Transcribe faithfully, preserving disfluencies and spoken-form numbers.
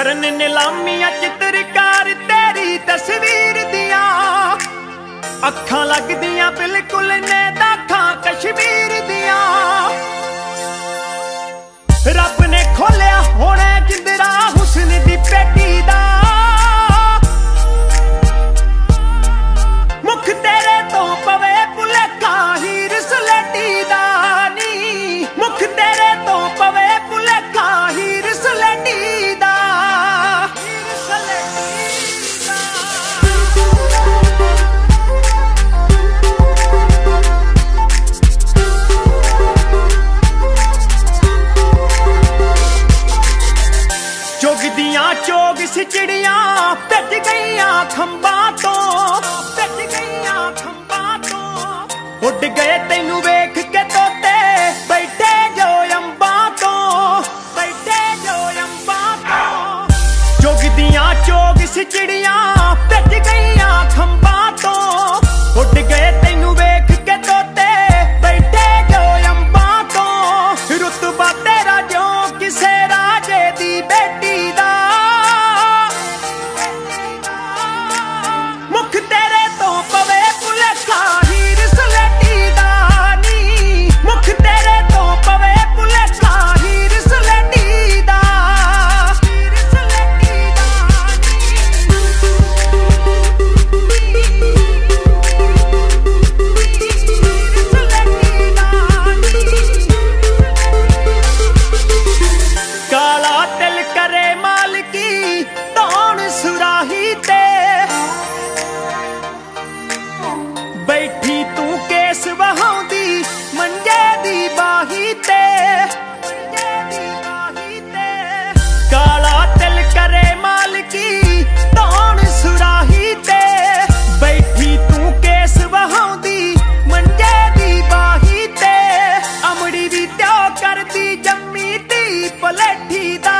करन नीलामियां चित्रकार तेरी तस्वीर दिया अखां लगदियां बिल्कुल ने दाखां कश्मीर दिया। रब ने खोलिया होना जिंदरा हुस्न दी पेटी दा मुख तेरे तो पवे भुलेखा हीर सलेटी दा नी मुख तेरे तो पवे भुलेखा हीर सलेटी दा। चुगदियां चोग सिचड़ियां भज गईयां खंबा तो भज गईयां खंबा तो उड़ गए तैनू वेख के तोते बैठे जो अंबा तो बैठे जो अंबा तो। चुगदियां चोग सिचड़ियां भज गईयां खंबा तो उड़ गए तैनू वेख के तोते बैठे जो अंबा तो। रुतबा तेरा जो किसे राजे दी बेटी बैठी तू केस वहाउंदी मंजे दी बाही ते मंजे दी बाही ते काला तिल करे मालकी तौण सुराही ते बैठी तू केस वहाउंदी मंजे दी बाही ते अमड़ी भी त्यो करदी जम्मी दी पलेठी दा